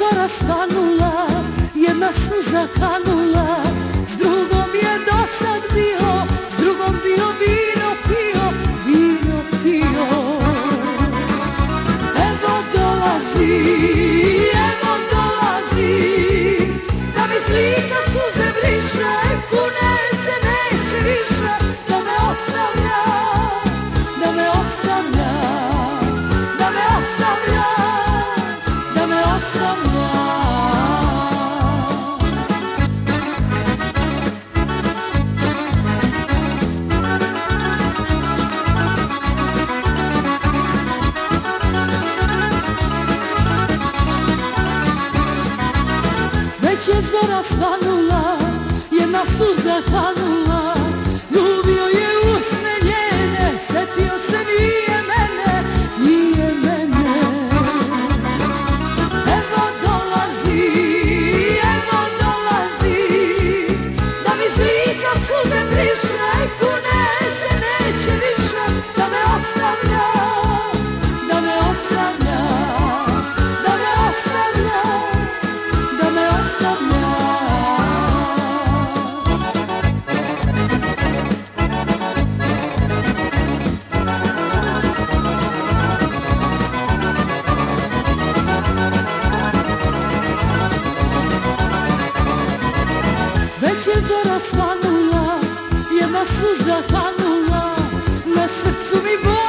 zora svanula, jedna suza kanula, s drugom je dosad bio, s drugom bio vino pio, vino pio. Evo dolazi, da mi s lica suze briše, kune se neće više, da me ostavlja, da me ostavlja, da me ostavlja, da me ostavlja. Već je zora svanula, jedna suza kanula, ljubio je usne njene, setio se nije mene, nije mene. Evo dolazi, da mi s lica suze briše, kune se neće više, da me ostavlja, da me ostavlja, da me ostavlja, da me ostavlja. Već je zora svanula, jedna suza kanula, na srcu mi boli.